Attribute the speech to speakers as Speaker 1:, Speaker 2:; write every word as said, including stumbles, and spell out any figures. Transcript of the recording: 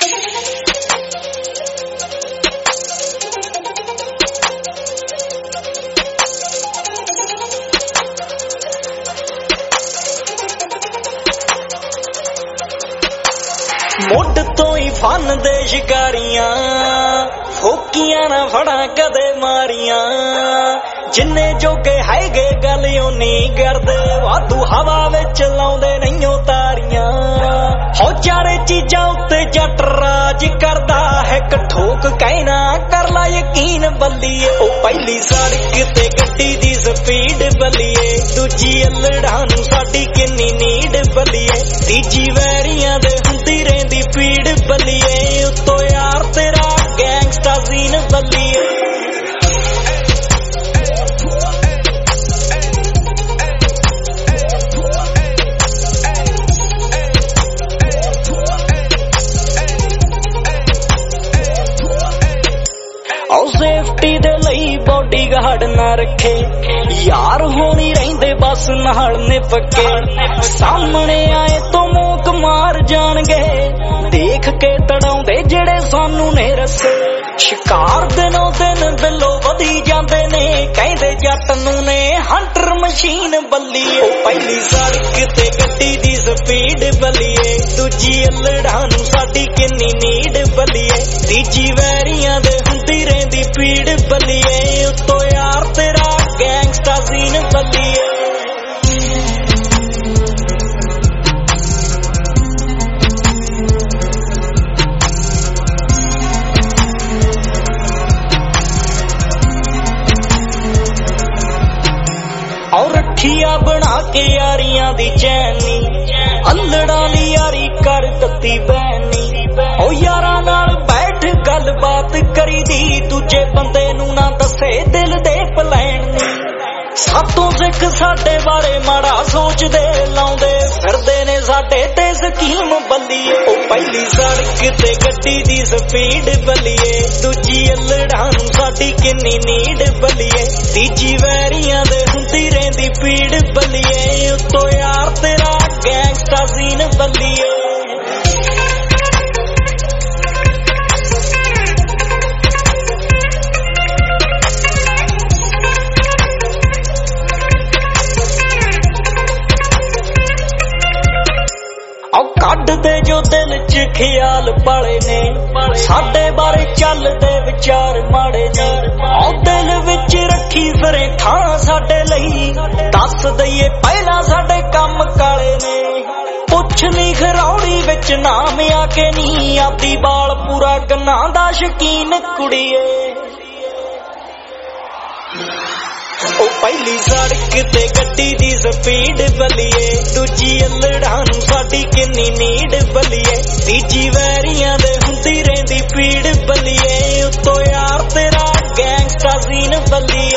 Speaker 1: ਮੁੱਢ ਤੋਂ ਹੀ ਫਨ ਦੇ ਸ਼ਿਕਾਰੀਆਂ ਫੋਕੀਆਂ ਨਾ ਫੜਾਂ ਕਦੇ ਮਾਰੀਆਂ ਜਿੰਨੇ ਜੋਗੇ ਹੈਗੇ ਗੱਲ ਓਨੀ ਕਰਦੇ ਵਾਧੂ ਹਵਾ ਵਿੱਚ ਲਾਉਂਦੇ ਨਹੀਂਓ ਤਾਰੀਆਂ ਹੋ ਚਾਰੇ ਚੀਜ਼ਾਂ ਉੱਤੇ ਜੱਟ ਰਾਜ ਕਰਦਾ ਹੈ ਕਠੋਕ ਕਹਿਣਾ ਕਰ ਲਾ ਯਕੀਨ ਬੱਲੀਏ ਉਹ ਪਹਿਲੀ ਸੜਕ ਤੇ ਗੱਡੀ ਦੀ ਸਪੀਡ ਬੱਲੀਏ ਦੂਜੀ ਅਲੜਾਂ ਨੂੰ ਸਾਡੀ ਕਿੰਨੀ ਨੀਡ ਬੱਲੀਏ ਤੀਜੀ ਵੈਰੀਆਂ ਦੇ ਹੁੰਦੀ ਰਹਿੰਦੀ ਪੀੜ ਬੱਲੀਏ ਉੱਤੋਂ ਯਾਰ ਤੇਰਾ ਗੈਂਗਸਟਾ ਸੀਨ ਬੱਲੀਏ ਸੇਫਟੀ ਦੇ ਲਈ ਬੋਡੀਗਾਰਡ ਨਾ ਰੱਖੇ ਯਾਰ ਹੋਣੀ ਰਹਿੰਦੇ ਬਸ ਨਾਲ ਨਿਪਕੇ ਸਾਹਮਣੇ ਆਏ ਤੋਂ ਮੂਕ ਮਾਰ ਜਾਣਗੇ ਦੇਖ ਕੇ ਤੜਾਉਂਦੇ ਜਿਹੜੇ ਸਾਨੂੰ ਨੇ ਰਸੇ ਸ਼ਿਕਾਰ ਦਿਨੋਂ ਦਿਨ ਬਿੱਲੋ ਵਧੀ ਜਾਂਦੇ ਨੇ ਕਹਿੰਦੇ ਜੱਟ ਨੂੰ ਨੇ ਹੰਟਰ ਮਸ਼ੀਨ ਬੱਲੀਏ ਉਹ ਪਹਿਲੀ ਸੜਕ ਤੇ ਗੱਡੀ ਦੀ ਸਪੀਡ ਬੱਲੀਏ ਦੂਜੀ ਅਲੜਾਂ ਨੂੰ ਸਾਡੀ ਕਿੰਨੀ ਨੀਡ ਬੱਲੀਏ ਤੀਜੀ ਵੈਰੀਆਂ ਦੇ ਹੁੰਦੀ ਰਹਿੰਦੀ ਪੀੜ ਬੱਲੀਏ ਉੱਤੋਂ ਯਾਰ ਤੇਰਾ ਗੈਂਗਸਟਾ ਸੀਨ ਬੱਲੀਏ ਔਰ ਰੱਖੀਆ ਬਣਾ ਕੇ ਯਾਰੀਆਂ ਦੀ ਚੈਨੀ ਅਲੜਾਂ ਦੀ ਯਾਰੀ ਕਰ ਦਿੱਤੀ ਬੈਨੀ ਉਹ ਯਾਰਾਂ ਨਾਲ ਬੈਠ ਗੱਲਬਾਤ ਕਰੀਦੀ ਦੂਜੇ ਬੰਦੇ ਨੂੰ ਨਾ ਦੱਸੇ ਦਿਲ ਦੇ ਪਲੈਣ ਨੀ ਸਾਤੋਂ ਸਿੱਖ ਸਾਡੇ ਬਾਰੇ ਮਾੜਾ ਸੋਚਦੇ ਲਾਉਂਦੇ ਫਿਰਦੇ ਨੇ ਸਾਡੇ ਤੇ ਸਕੀਮ ਬੱਲੀਏ ਉਹ ਪਹਿਲੀ ਸੜਕ ਤੇ ਗੱਡੀ ਦੀ ਸਪੀਡ ਬੱਲੀਏ ਦੂਜੀ ਅਲੜਾਂ ਨੂੰ ਸਾਡੀ ਕਿੰਨੀ ਨੀਡ ਬੱਲੀਏ ਤੀਜੀ ਵੈਰੀਆਂ ਦੇ ਹੁੰਦੀ ਰਹਿੰਦੀ ਪੀੜ ਬੱਲੀਏ ਉੱਤੋਂ ਯਾਰ ਤੇਰਾ ਗੈਂਗਸਟਾ ਸੀਨ ਬੱਲੀਏ ਕੱਢਦੇ ਜੋ ਦਿਲ ਚ ਖਿਆਲ ਪਾਲੇ ਨੇ ਸਾਡੇ ਬਾਰੇ ਚੱਲਦੇ ਵਿਚਾਰ ਮਾੜੇ ਨੇ ਉਹ ਦਿਲ ਵਿੱਚ ਰੱਖੀ ਫਿਰੇ ਥਾਂ ਸਾਡੇ ਲਈ ਦੱਸ ਦਈਏ ਪਹਿਲਾਂ ਸਾਡੇ ਕੰਮ ਕਾਲੇ ਨੇ ਪੁੱਛ ਨੀ ਖਰੌੜੀ ਵਿੱਚ ਨਾਮ ਆ ਕੇ ਨੀ ਆਦੀ ਬਾਲ ਪੂਰਾ ਗੰਨਾ ਦਾ ਸ਼ਕੀਨ ਕੁੜੀਏ ਉਹ ਪਹਿਲੀ ਸੜਕ ਤੇ ਗੱਡੀ ਦੀ ਸਪੀਡ ਬੱਲੀਏ ਦੂਜੀ ਅਲੜਾਂ ਨੂੰ ਸਾਡੀ ਕਿੰਨੀ ਨੀਡ ਬੱਲੀਏ ਤੀਜੀ ਵੈਰੀਆਂ ਦੇ ਹੁੰਦੀ ਰਹਿੰਦੀ ਪੀੜ ਬੱਲੀਏ ਉੱਤੋਂ ਯਾਰ ਤੇਰਾ ਗੈਂਗਸਟਾ ਸੀਨ ਬੱਲੀਏ